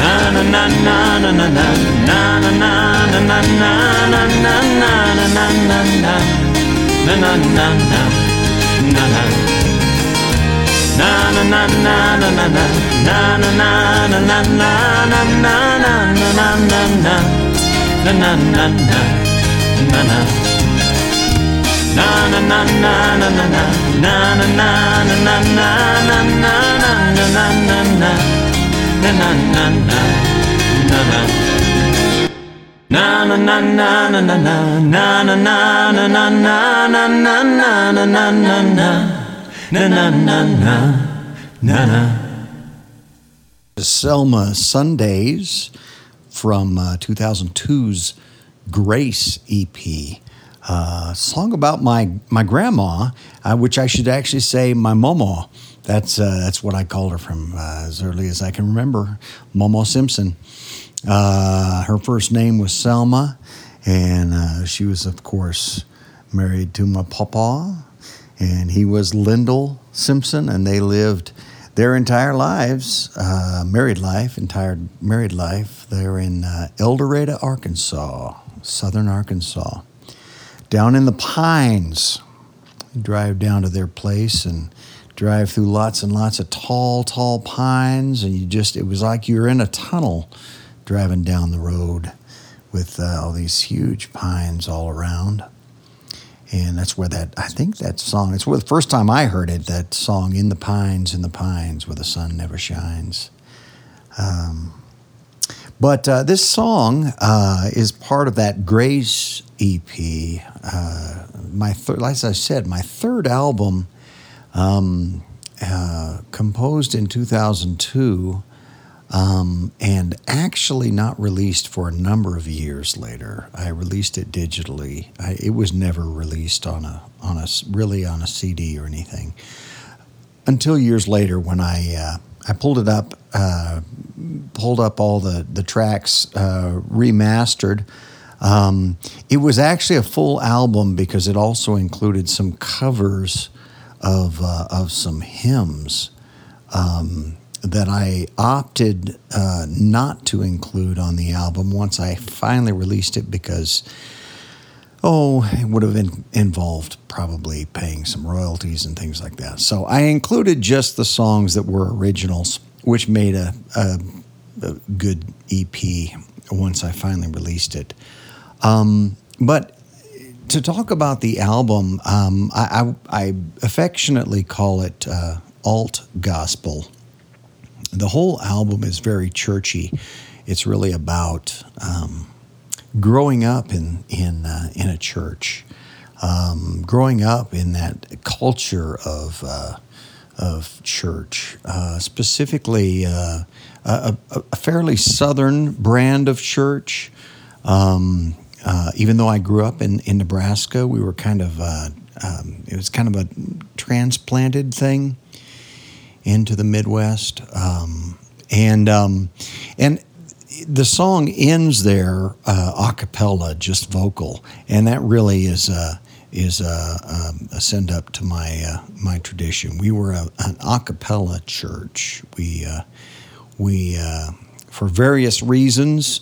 Selma Sundays from 2002's Grace EP. Song about my grandma, which I should actually say my Momo. That's what I called her from as early as I can remember. Momo Simpson. Her first name was Selma, and she was, of course, married to my papa, and he was Lyndall Simpson, and they lived their entire lives, married life. They're in El Dorado, Arkansas, southern Arkansas. Down in the pines. You drive down to their place and drive through lots and lots of tall pines, and it was like you were in a tunnel driving down the road with all these huge pines all around. And that's where I think that song, it's where the first time I heard it, that song, in the pines, where the sun never shines. But this song is part of that Grace EP. As I said, my third album, composed in 2002, and actually not released for a number of years later. I released it digitally. It was never released on a CD or anything until years later when I pulled it up, pulled up all the tracks, remastered. It was actually a full album because it also included some covers of some hymns that I opted not to include on the album once I finally released it because, it would have involved probably paying some royalties and things like that. So I included just the songs that were originals, which made a good EP once I finally released it. But to talk about the album, I affectionately call it alt gospel. The whole album is very churchy. It's really about growing up in a church, growing up in that culture of church, specifically a fairly southern brand of church. Even though I grew up in Nebraska, we were kind of it was kind of a transplanted thing into the Midwest, and the song ends there a cappella, just vocal, and that really is a send up to my tradition. We were an a cappella church. We for various reasons.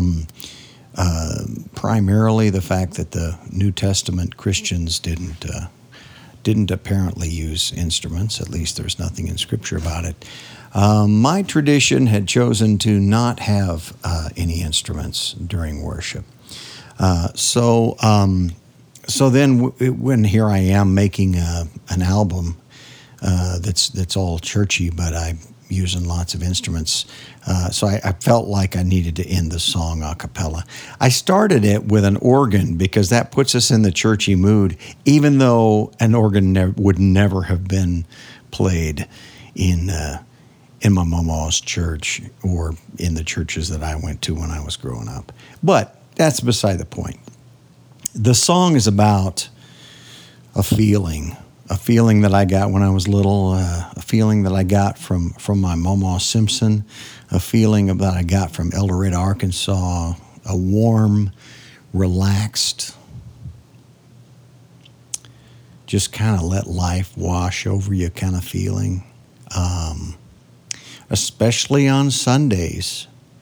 Primarily the fact that the New Testament Christians didn't apparently use instruments. At least there's nothing in Scripture about it. My tradition had chosen to not have any instruments during worship. So then when here I am making an album that's all churchy, but I'm using lots of instruments. So I felt like I needed to end the song a cappella. I started it with an organ because that puts us in the churchy mood, even though an organ would never have been played in my mama's church or in the churches that I went to when I was growing up. But that's beside the point. The song is about a feeling that I got when I was little, a feeling that I got from my Mama Simpson, a feeling that I got from El Dorado, Arkansas, a warm, relaxed, just kind of let life wash over you kind of feeling, especially on Sundays.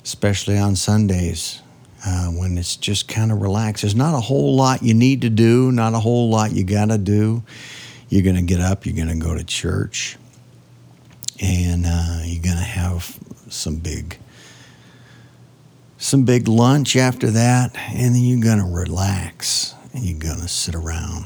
especially on Sundays when it's just kind of relaxed. There's not a whole lot you need to do, not a whole lot you got to do. You're going to get up, you're going to go to church, and you're going to have some big lunch after that, and then you're going to relax, and you're going to sit around.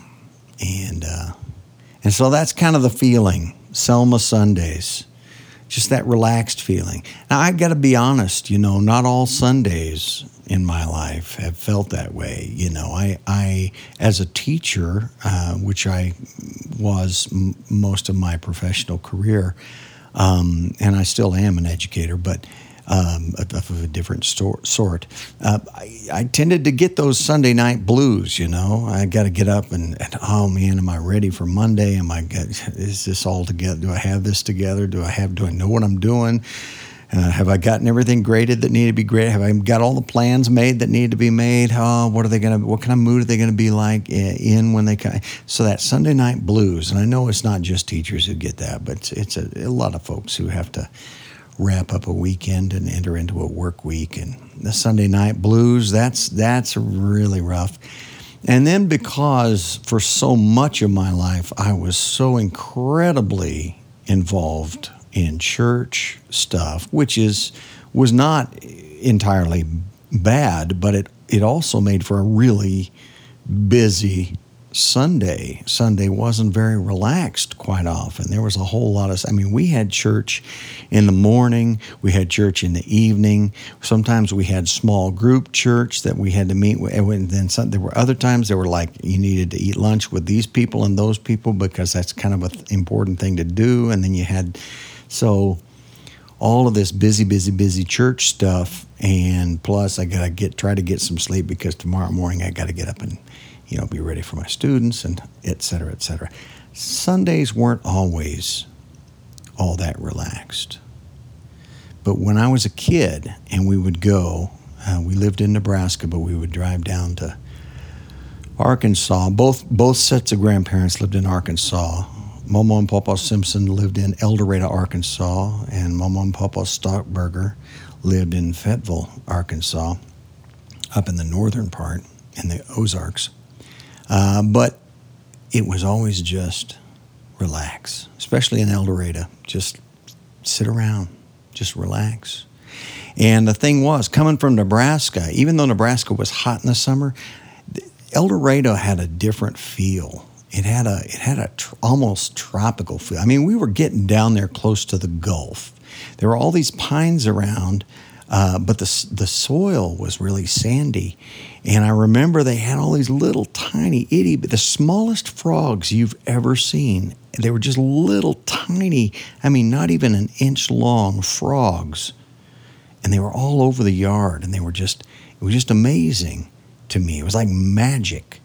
And so that's kind of the feeling, Selma Sundays, just that relaxed feeling. Now, I got to be honest, not all Sundays in my life have felt that way. I as a teacher, which I was most of my professional career, and I still am an educator, but of a different sort. I tended to get those Sunday night blues, I got to get up and, oh man, am I ready for Monday? Is this all together? Do I have this together? Do I know what I'm doing? Have I gotten everything graded that needed to be graded? Have I got all the plans made that need to be made? What kind of mood are they going to be like in when they come? So that Sunday night blues, and I know it's not just teachers who get that, but it's a lot of folks who have to wrap up a weekend and enter into a work week. And the Sunday night blues, that's really rough. And then because for so much of my life, I was so incredibly involved in church stuff, which was not entirely bad, but it also made for a really busy Sunday. Sunday wasn't very relaxed quite often. There was a whole lot we had church in the morning, we had church in the evening. Sometimes we had small group church that we had to meet with. And then there were other times there were like you needed to eat lunch with these people and those people because that's kind of an important thing to do. And then you had all of this busy church stuff, and plus I gotta try to get some sleep because tomorrow morning I gotta get up and be ready for my students, and et cetera, et cetera. Sundays weren't always all that relaxed. But when I was a kid and we would go, we lived in Nebraska, but we would drive down to Arkansas. Both sets of grandparents lived in Arkansas. Momo and Papa Simpson lived in El Dorado, Arkansas, and Momo and Papa Stockberger lived in Fayetteville, Arkansas, up in the northern part, in the Ozarks. But it was always just relax, especially in El Dorado. Just sit around, just relax. And the thing was, coming from Nebraska, even though Nebraska was hot in the summer, El Dorado had a different feel. It had a almost tropical feel. We were getting down there close to the Gulf. There were all these pines around, but the soil was really sandy. And I remember they had all these little tiny the smallest frogs you've ever seen. They were just little tiny, not even an inch long frogs. And they were all over the yard, and it was just amazing to me. It was like magic.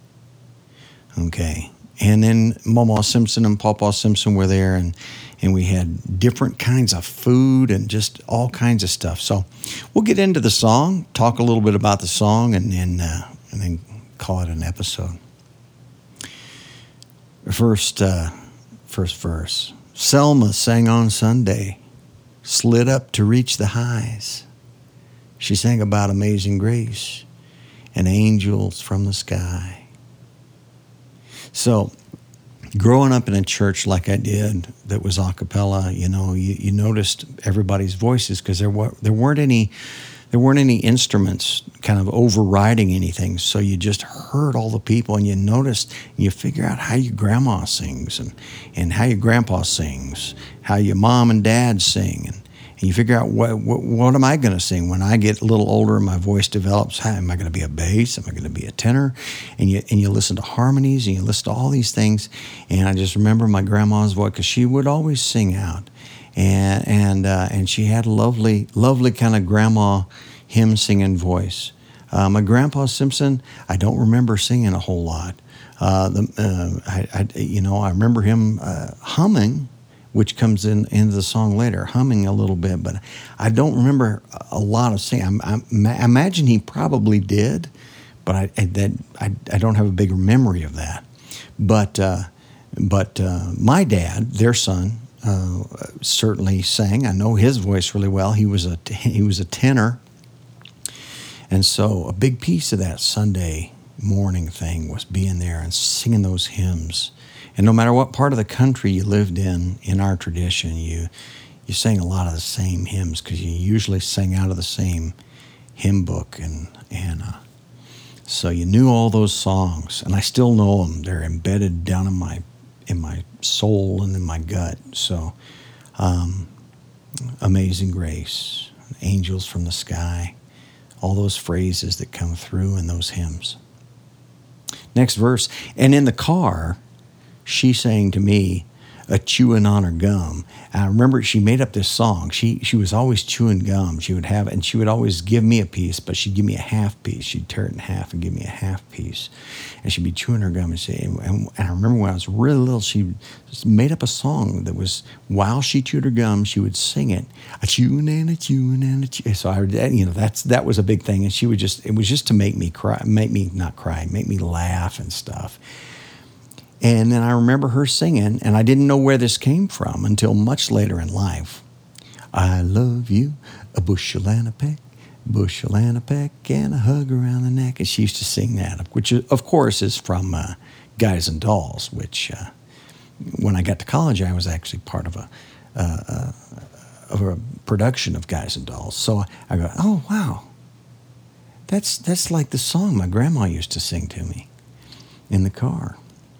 Okay. And then Mama Simpson and Papa Simpson were there, and we had different kinds of food and just all kinds of stuff. So we'll get into the song, talk a little bit about the song, and then call it an episode. First verse. Selma sang on Sunday, slid up to reach the highs. She sang about amazing grace and angels from the sky. So, growing up in a church like I did that was a cappella, you noticed everybody's voices because there weren't any instruments kind of overriding anything. So you just heard all the people, and you noticed, and you figure out how your grandma sings and how your grandpa sings, how your mom and dad sing, and you figure out what am I going to sing when I get a little older and my voice develops. How, am I going to be a bass? Am I going to be a tenor? And you listen to harmonies, and you listen to all these things. And I just remember my grandma's voice because she would always sing out, and she had a lovely kind of grandma hymn singing voice. My grandpa Simpson, I don't remember singing a whole lot. I remember him humming, which comes into the song later, humming a little bit, but I don't remember a lot of singing. I imagine he probably did, but I don't have a big memory of that. But my dad, their son, certainly sang. I know his voice really well. He was a tenor, And so a big piece of that Sunday morning thing was being there and singing those hymns. And no matter what part of the country you lived in our tradition, you sang a lot of the same hymns because you usually sang out of the same hymn book. And so you knew all those songs, and I still know them. They're embedded down in my soul and in my gut. So Amazing Grace, Angels from the Sky, all those phrases that come through in those hymns. Next verse, and in the car, she sang to me, a chewing on her gum. And I remember she made up this song. She was always chewing gum. She would have, and she would always give me a piece, but she'd give me a half piece. She'd tear it in half and give me a half piece. And she'd be chewing her gum and say, and I remember when I was really little, she made up a song that was, while she chewed her gum, she would sing it, a chewing and a chewing and a chewing. So that was a big thing. And it was just to make me cry, make me laugh and stuff. And then I remember her singing, and I didn't know where this came from until much later in life. I love you, a bushel and a peck, and a hug around the neck. And she used to sing that, which, of course, is from Guys and Dolls, which when I got to college, I was actually part of a production of Guys and Dolls. So I go, oh, wow. That's like the song my grandma used to sing to me in the car.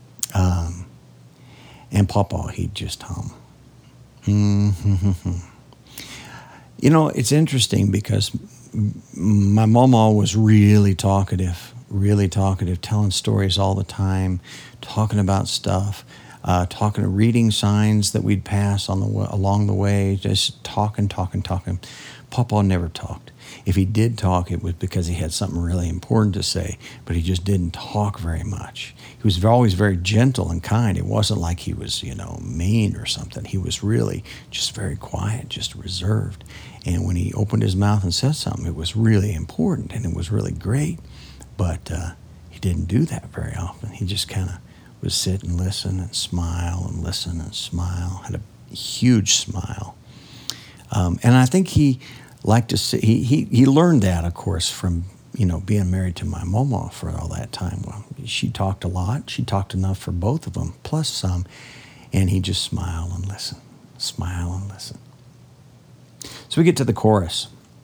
And Papa, he'd just hum. It's interesting because my mama was really talkative, telling stories all the time, talking about stuff, reading signs that we'd pass along the way, just talking. Papa never talked. If he did talk, it was because he had something really important to say, but he just didn't talk very much. He was always very gentle and kind. It wasn't like he was, mean or something. He was really just very quiet, just reserved. And when he opened his mouth and said something, it was really important and it was really great. But he didn't do that very often. He just kind of would sit and listen and smile and listen and smile, had a huge smile. And I think he liked to see, he learned that, of course, from, being married to my mama for all that time. Well, she talked a lot. She talked enough for both of them, plus some. And he just smile and listen. So we get to the chorus.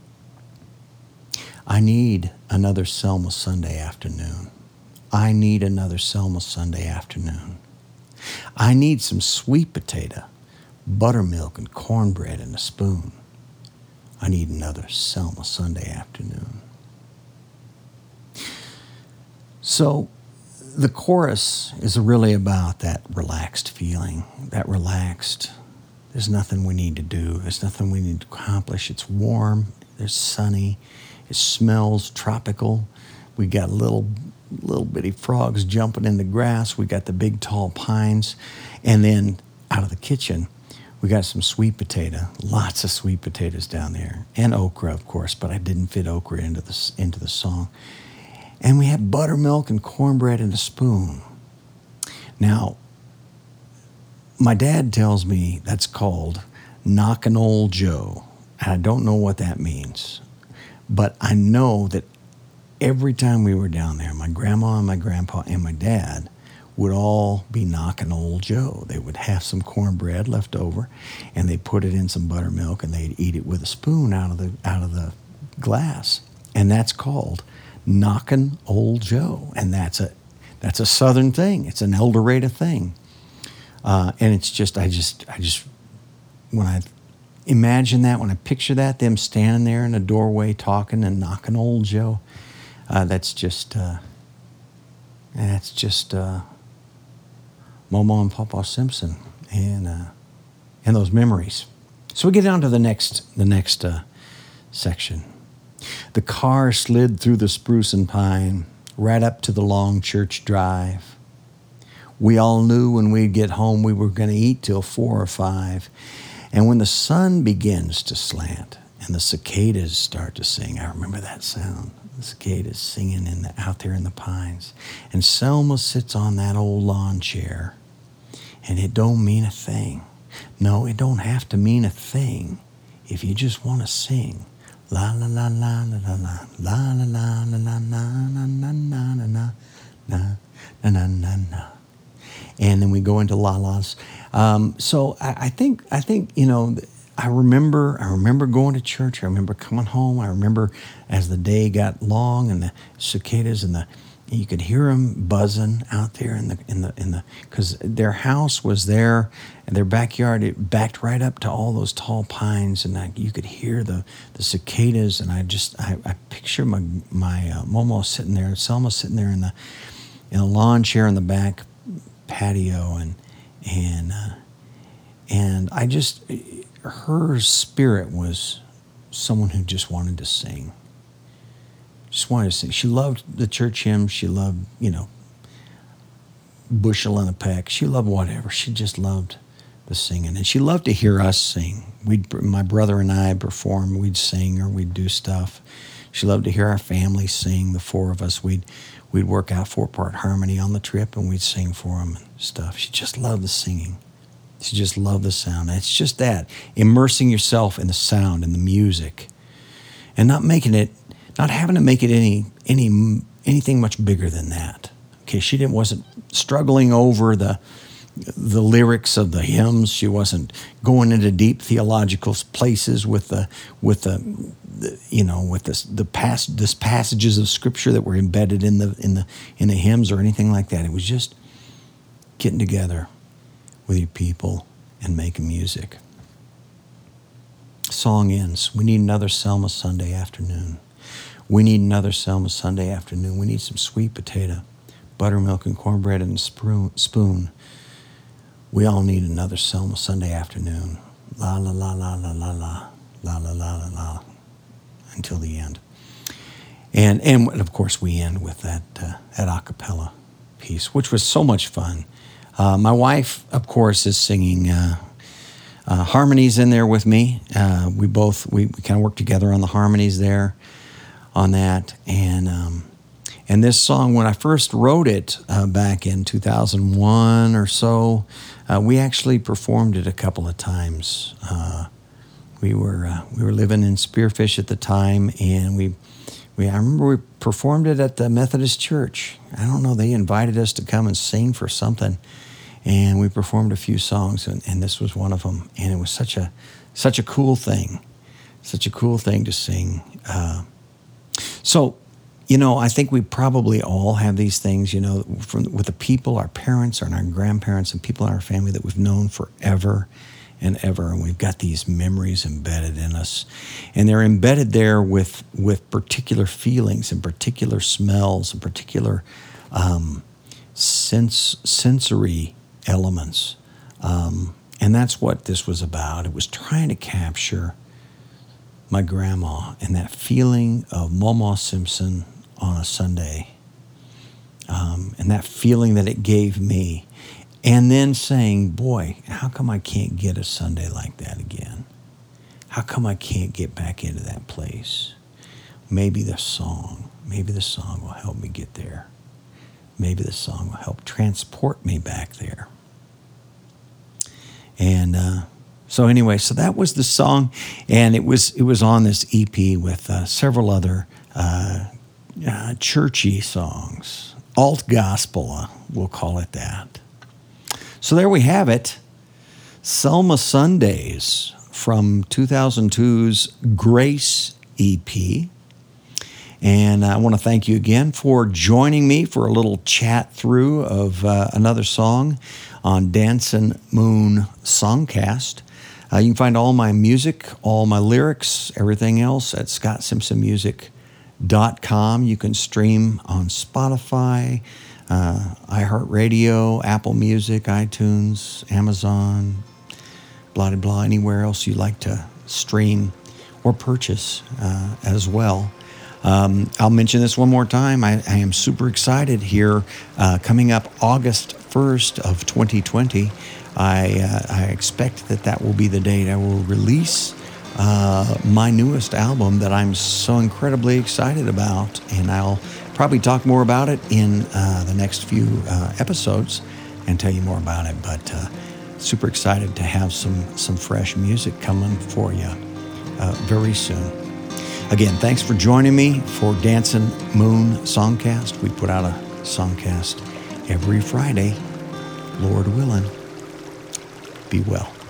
I need another Selma Sunday afternoon. I need another Selma Sunday afternoon. I need some sweet potato, buttermilk, and cornbread in a spoon. I need another Selma Sunday afternoon. So the chorus is really about that relaxed feeling, there's nothing we need to do. There's nothing we need to accomplish. It's warm. It's sunny. It smells tropical. We got little bitty frogs jumping in the grass. We got the big tall pines. And then out of the kitchen, we got some sweet potato, lots of sweet potatoes down there, and okra, of course, but I didn't fit okra into the song. And we had buttermilk and cornbread in a spoon. Now, my dad tells me that's called knockin' old Joe, and I don't know what that means, but I know that every time we were down there, my grandma and my grandpa and my dad would all be knocking old Joe. They would have some cornbread left over, and they'd put it in some buttermilk, and they'd eat it with a spoon out of the glass, and that's called knocking old Joe. And that's a Southern thing. It's an El Dorado thing, and it's just I just when I imagine that, when I picture that, them standing there in a doorway talking and knocking old Joe, that's just Mama and Papa Simpson and those memories. So we get down to the next section. The car slid through the spruce and pine right up to the long church drive. We all knew when we'd get home we were going to eat till 4 or 5. And when the sun begins to slant and the cicadas start to sing, I remember that sound. The cicadas singing out there in the pines. And Selma sits on that old lawn chair. And it don't mean a thing. No, it don't have to mean a thing if you just want to sing La la la la la la la la la la la la na na na na na na na na na na. And then we go into la-las. So I think I remember going to church. I remember coming home. I remember as the day got long and the cicadas and you could hear them buzzing out there in the because their house was there and their backyard, it backed right up to all those tall pines, and you could hear the cicadas. And I picture my Momo sitting there, Selma sitting there in the lawn chair in the back patio, and I just, her spirit was someone who just wanted to sing. Just wanted to sing. She loved the church hymns. She loved, Bushel and a Peck. She loved whatever. She just loved the singing, and she loved to hear us sing. My brother and I perform. We'd sing or we'd do stuff. She loved to hear our family sing. The four of us, we'd work out 4-part harmony on the trip, and we'd sing for them and stuff. She just loved the singing. She just loved the sound. And it's just that, immersing yourself in the sound and the music, and not having to make it anything much bigger than that. Okay, she wasn't struggling over the lyrics of the hymns. She wasn't going into deep theological places with the passages of scripture that were embedded in the hymns or anything like that. It was just getting together with your people and making music. Song ends. We need another Selma Sunday afternoon. We need another Selma Sunday afternoon. We need some sweet potato, buttermilk and cornbread and a spoon. We all need another Selma Sunday afternoon. La la la la la la la la la la la la until the end. And of course we end with that a cappella piece, which was so much fun. My wife, of course, is singing harmonies in there with me. We kind of work together on the harmonies there, on that. And this song, when I first wrote it back in 2001 or so, we actually performed it a couple of times. We were living in Spearfish at the time, and I remember we performed it at the Methodist Church. I don't know, they invited us to come and sing for something, and we performed a few songs, and this was one of them. And it was such a cool thing to sing. So, I think we probably all have these things, with the people, our parents and our grandparents and people in our family that we've known forever and ever. And we've got these memories embedded in us. And they're embedded there with particular feelings and particular smells and particular sensory elements. And that's what this was about. It was trying to capture my grandma and that feeling of Mama Simpson on a Sunday, and that feeling that it gave me, and then saying, boy, how come I can't get a Sunday like that again? How come I can't get back into that place? Maybe the song will help me get there. Maybe the song will help transport me back there. And so anyway, so that was the song, and it was on this EP with several other churchy songs, alt gospel, we'll call it that. So there we have it, Selma Sundays from 2002's Grace EP. And I want to thank you again for joining me for a little chat through of another song on Dancin' Moon Songcast. You can find all my music, all my lyrics, everything else at ScottSimpsonMusic.com. You can stream on Spotify, iHeartRadio, Apple Music, iTunes, Amazon, blah, blah, blah, anywhere else you like to stream or purchase as well. I'll mention this one more time. I am super excited here. Coming up August 1st of 2020, I expect that will be the date I will release my newest album that I'm so incredibly excited about. And I'll probably talk more about it in the next few episodes and tell you more about it. But super excited to have some fresh music coming for you very soon. Again, thanks for joining me for Dancing Moon Songcast. We put out a songcast every Friday, Lord willing. Be well.